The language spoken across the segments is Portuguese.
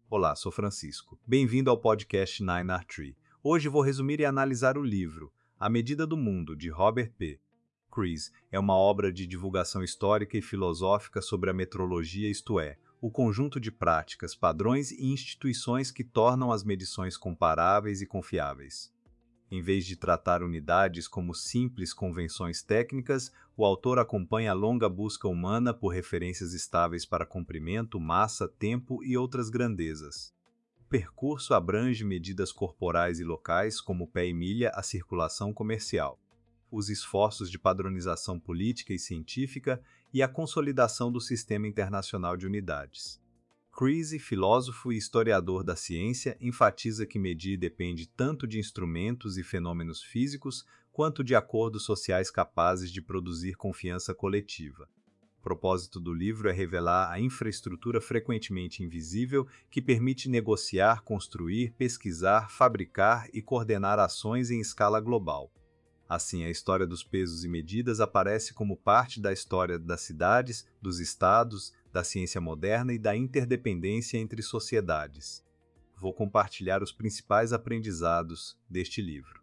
Olá, sou Francisco. Bem-vindo ao podcast Nine Art Tree. Hoje vou resumir e analisar o livro A Medida do Mundo, de Robert P. Kreisz. É uma obra de divulgação histórica e filosófica sobre a metrologia, isto é, o conjunto de práticas, padrões e instituições que tornam as medições comparáveis e confiáveis. Em vez de tratar unidades como simples convenções técnicas, o autor acompanha a longa busca humana por referências estáveis para comprimento, massa, tempo e outras grandezas. O percurso abrange medidas corporais e locais, como pé e milha, a circulação comercial, os esforços de padronização política e científica e a consolidação do sistema internacional de unidades. Kreisz, filósofo e historiador da ciência, enfatiza que medir depende tanto de instrumentos e fenômenos físicos quanto de acordos sociais capazes de produzir confiança coletiva. O propósito do livro é revelar a infraestrutura frequentemente invisível que permite negociar, construir, pesquisar, fabricar e coordenar ações em escala global. Assim, a história dos pesos e medidas aparece como parte da história das cidades, dos estados, da ciência moderna e da interdependência entre sociedades. Vou compartilhar os principais aprendizados deste livro.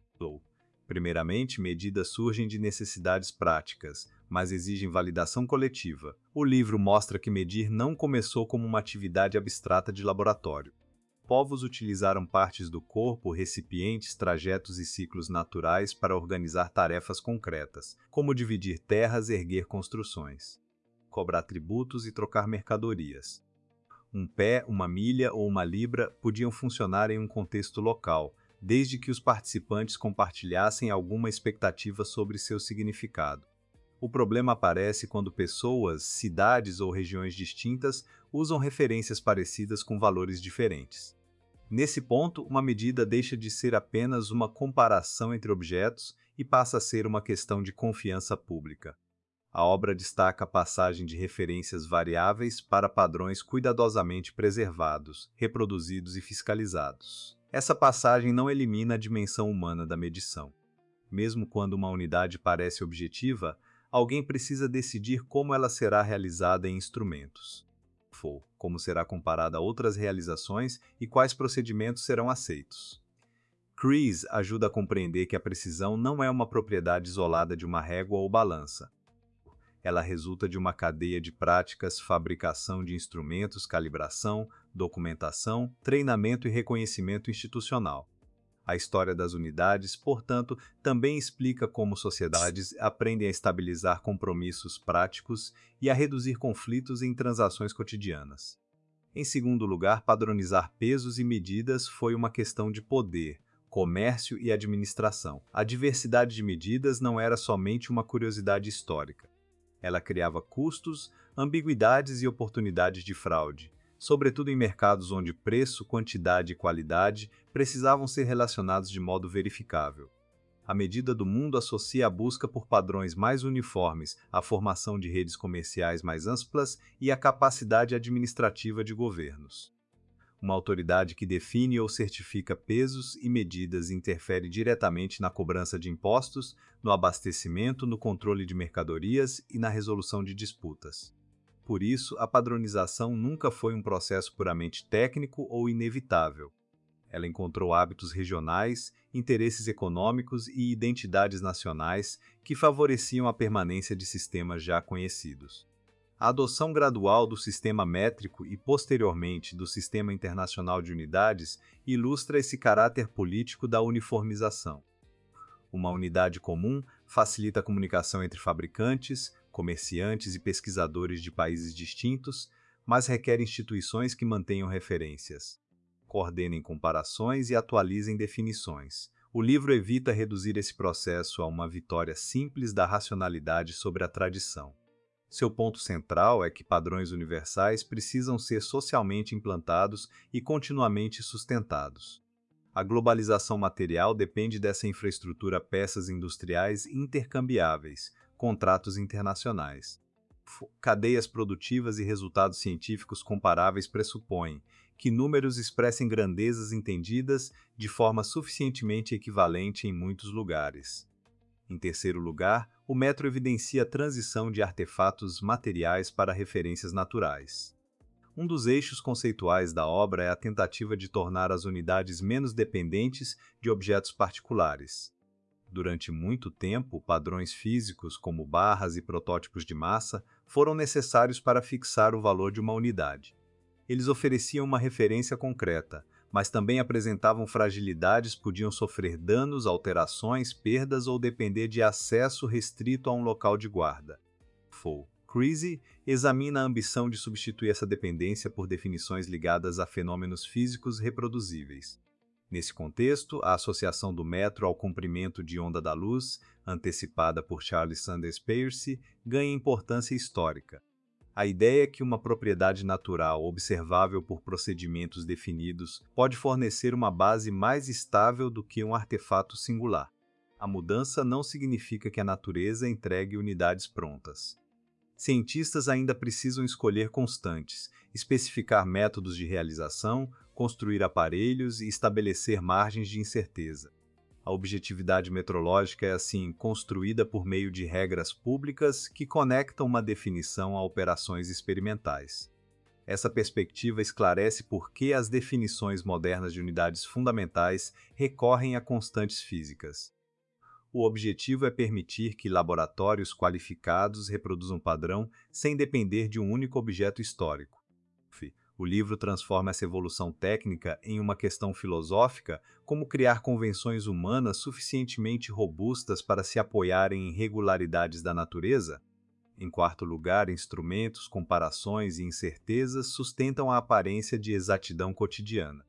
Primeiramente, medidas surgem de necessidades práticas, mas exigem validação coletiva. O livro mostra que medir não começou como uma atividade abstrata de laboratório. Povos utilizaram partes do corpo, recipientes, trajetos e ciclos naturais para organizar tarefas concretas, como dividir terras e erguer construções, cobrar tributos e trocar mercadorias. Um pé, uma milha ou uma libra podiam funcionar em um contexto local, desde que os participantes compartilhassem alguma expectativa sobre seu significado. O problema aparece quando pessoas, cidades ou regiões distintas usam referências parecidas com valores diferentes. Nesse ponto, uma medida deixa de ser apenas uma comparação entre objetos e passa a ser uma questão de confiança pública. A obra destaca a passagem de referências variáveis para padrões cuidadosamente preservados, reproduzidos e fiscalizados. Essa passagem não elimina a dimensão humana da medição. Mesmo quando uma unidade parece objetiva, alguém precisa decidir como ela será realizada em instrumentos. Como será comparada a outras realizações e quais procedimentos serão aceitos. Kreisz ajuda a compreender que a precisão não é uma propriedade isolada de uma régua ou balança. Ela resulta de uma cadeia de práticas, fabricação de instrumentos, calibração, documentação, treinamento e reconhecimento institucional. A história das unidades, portanto, também explica como sociedades aprendem a estabilizar compromissos práticos e a reduzir conflitos em transações cotidianas. Em segundo lugar, padronizar pesos e medidas foi uma questão de poder, comércio e administração. A diversidade de medidas não era somente uma curiosidade histórica. Ela criava custos, ambiguidades e oportunidades de fraude, sobretudo em mercados onde preço, quantidade e qualidade precisavam ser relacionados de modo verificável. A medida do mundo associa a busca por padrões mais uniformes à formação de redes comerciais mais amplas e à capacidade administrativa de governos. Uma autoridade que define ou certifica pesos e medidas interfere diretamente na cobrança de impostos, no abastecimento, no controle de mercadorias e na resolução de disputas. Por isso, a padronização nunca foi um processo puramente técnico ou inevitável. Ela encontrou hábitos regionais, interesses econômicos e identidades nacionais que favoreciam a permanência de sistemas já conhecidos. A adoção gradual do sistema métrico e, posteriormente, do Sistema Internacional de Unidades ilustra esse caráter político da uniformização. Uma unidade comum facilita a comunicação entre fabricantes, comerciantes e pesquisadores de países distintos, mas requer instituições que mantenham referências, coordenem comparações e atualizem definições. O livro evita reduzir esse processo a uma vitória simples da racionalidade sobre a tradição. Seu ponto central é que padrões universais precisam ser socialmente implantados e continuamente sustentados. A globalização material depende dessa infraestrutura, peças industriais intercambiáveis, contratos internacionais. Cadeias produtivas e resultados científicos comparáveis pressupõem que números expressem grandezas entendidas de forma suficientemente equivalente em muitos lugares. Em terceiro lugar, o metro evidencia a transição de artefatos materiais para referências naturais. Um dos eixos conceituais da obra é a tentativa de tornar as unidades menos dependentes de objetos particulares. Durante muito tempo, padrões físicos, como barras e protótipos de massa, foram necessários para fixar o valor de uma unidade. Eles ofereciam uma referência concreta, mas também apresentavam fragilidades, podiam sofrer danos, alterações, perdas ou depender de acesso restrito a um local de guarda. Creasy examina a ambição de substituir essa dependência por definições ligadas a fenômenos físicos reproduzíveis. Nesse contexto, a associação do metro ao comprimento de onda da luz, antecipada por Charles Sanders Peirce, ganha importância histórica. A ideia é que uma propriedade natural observável por procedimentos definidos pode fornecer uma base mais estável do que um artefato singular. A mudança não significa que a natureza entregue unidades prontas. Cientistas ainda precisam escolher constantes, especificar métodos de realização, construir aparelhos e estabelecer margens de incerteza. A objetividade metrológica é, assim, construída por meio de regras públicas que conectam uma definição a operações experimentais. Essa perspectiva esclarece por que as definições modernas de unidades fundamentais recorrem a constantes físicas. O objetivo é permitir que laboratórios qualificados reproduzam padrão sem depender de um único objeto histórico. O livro transforma essa evolução técnica em uma questão filosófica, como criar convenções humanas suficientemente robustas para se apoiarem em regularidades da natureza. Em quarto lugar, instrumentos, comparações e incertezas sustentam a aparência de exatidão cotidiana.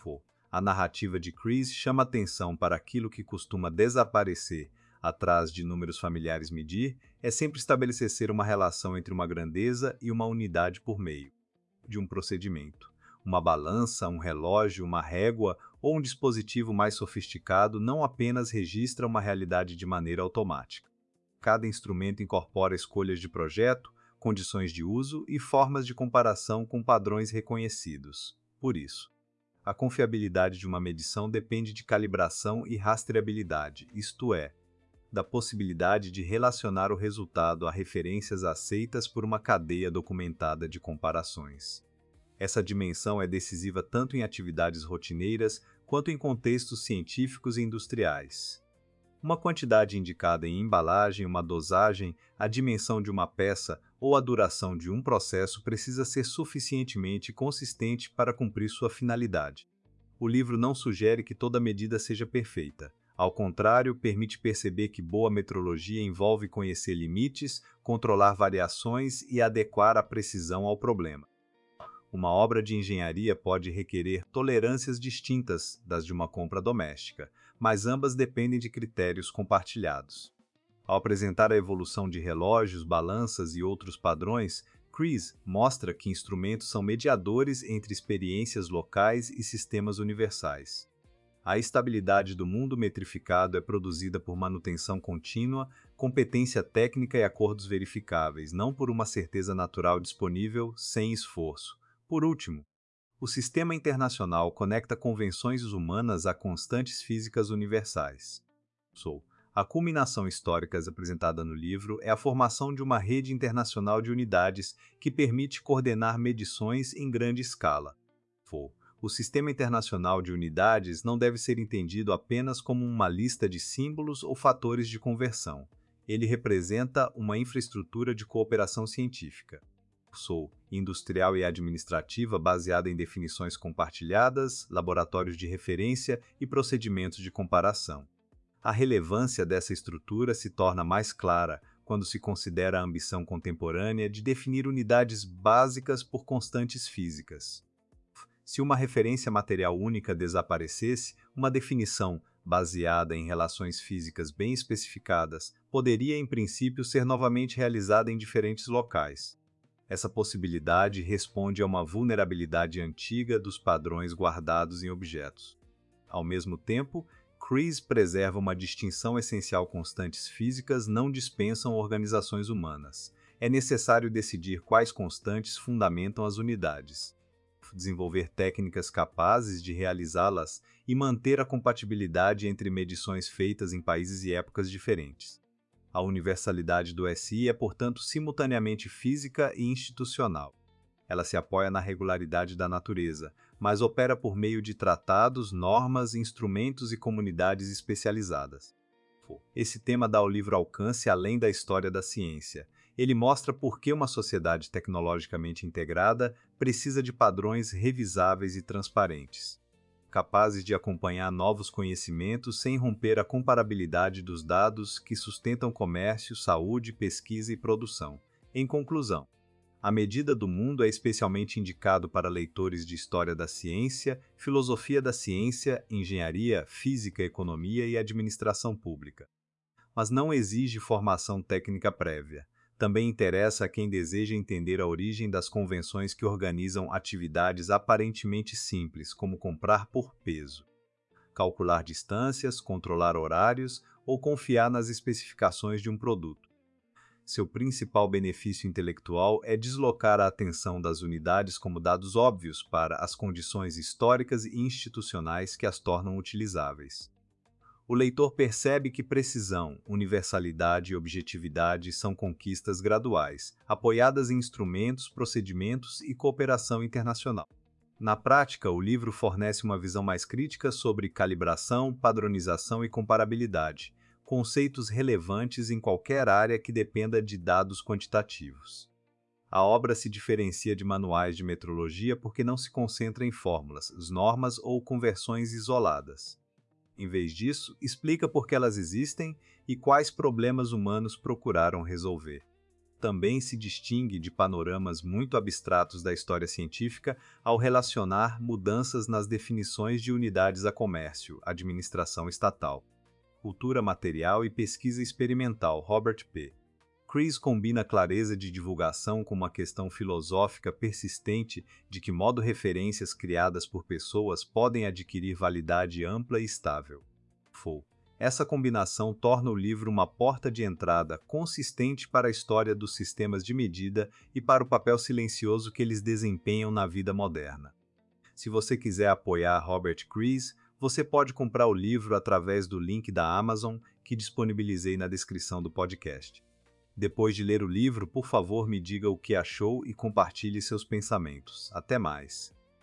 A narrativa de Creasy chama atenção para aquilo que costuma desaparecer atrás de números familiares medir, é sempre estabelecer uma relação entre uma grandeza e uma unidade por meio de um procedimento. Uma balança, um relógio, uma régua ou um dispositivo mais sofisticado não apenas registra uma realidade de maneira automática. Cada instrumento incorpora escolhas de projeto, condições de uso e formas de comparação com padrões reconhecidos. Por isso, a confiabilidade de uma medição depende de calibração e rastreabilidade, isto é, da possibilidade de relacionar o resultado a referências aceitas por uma cadeia documentada de comparações. Essa dimensão é decisiva tanto em atividades rotineiras quanto em contextos científicos e industriais. Uma quantidade indicada em embalagem, uma dosagem, a dimensão de uma peça ou a duração de um processo precisa ser suficientemente consistente para cumprir sua finalidade. O livro não sugere que toda medida seja perfeita. Ao contrário, permite perceber que boa metrologia envolve conhecer limites, controlar variações e adequar a precisão ao problema. Uma obra de engenharia pode requerer tolerâncias distintas das de uma compra doméstica, mas ambas dependem de critérios compartilhados. Ao apresentar a evolução de relógios, balanças e outros padrões, Creasy mostra que instrumentos são mediadores entre experiências locais e sistemas universais. A estabilidade do mundo metrificado é produzida por manutenção contínua, competência técnica e acordos verificáveis, não por uma certeza natural disponível sem esforço. Por último, o sistema internacional conecta convenções humanas a constantes físicas universais. A culminação histórica apresentada no livro é a formação de uma rede internacional de unidades que permite coordenar medições em grande escala. O sistema internacional de unidades não deve ser entendido apenas como uma lista de símbolos ou fatores de conversão. Ele representa uma infraestrutura de cooperação científica, industrial e administrativa baseada em definições compartilhadas, laboratórios de referência e procedimentos de comparação. A relevância dessa estrutura se torna mais clara quando se considera a ambição contemporânea de definir unidades básicas por constantes físicas. Se uma referência material única desaparecesse, uma definição baseada em relações físicas bem especificadas poderia, em princípio, ser novamente realizada em diferentes locais. Essa possibilidade responde a uma vulnerabilidade antiga dos padrões guardados em objetos. Ao mesmo tempo, Creasy preserva uma distinção essencial: constantes físicas não dispensam organizações humanas. É necessário decidir quais constantes fundamentam as unidades, desenvolver técnicas capazes de realizá-las e manter a compatibilidade entre medições feitas em países e épocas diferentes. A universalidade do SI é, portanto, simultaneamente física e institucional. Ela se apoia na regularidade da natureza, mas opera por meio de tratados, normas, instrumentos e comunidades especializadas. Esse tema dá ao livro alcance além da história da ciência. Ele mostra por que uma sociedade tecnologicamente integrada precisa de padrões revisáveis e transparentes, capazes de acompanhar novos conhecimentos sem romper a comparabilidade dos dados que sustentam comércio, saúde, pesquisa e produção. Em conclusão, A Medida do Mundo é especialmente indicado para leitores de história da ciência, filosofia da ciência, engenharia, física, economia e administração pública. Mas não exige formação técnica prévia. Também interessa a quem deseja entender a origem das convenções que organizam atividades aparentemente simples, como comprar por peso, calcular distâncias, controlar horários ou confiar nas especificações de um produto. Seu principal benefício intelectual é deslocar a atenção das unidades como dados óbvios para as condições históricas e institucionais que as tornam utilizáveis. O leitor percebe que precisão, universalidade e objetividade são conquistas graduais, apoiadas em instrumentos, procedimentos e cooperação internacional. Na prática, o livro fornece uma visão mais crítica sobre calibração, padronização e comparabilidade, conceitos relevantes em qualquer área que dependa de dados quantitativos. A obra se diferencia de manuais de metrologia porque não se concentra em fórmulas, normas ou conversões isoladas. Em vez disso, explica por que elas existem e quais problemas humanos procuraram resolver. Também se distingue de panoramas muito abstratos da história científica ao relacionar mudanças nas definições de unidades a comércio, administração estatal, cultura material e pesquisa experimental. Robert P. Kreiss combina clareza de divulgação com uma questão filosófica persistente de que modo referências criadas por pessoas podem adquirir validade ampla e estável. Essa combinação torna o livro uma porta de entrada consistente para a história dos sistemas de medida e para o papel silencioso que eles desempenham na vida moderna. Se você quiser apoiar Robert Kreiss, você pode comprar o livro através do link da Amazon que disponibilizei na descrição do podcast. Depois de ler o livro, por favor, me diga o que achou e compartilhe seus pensamentos. Até mais!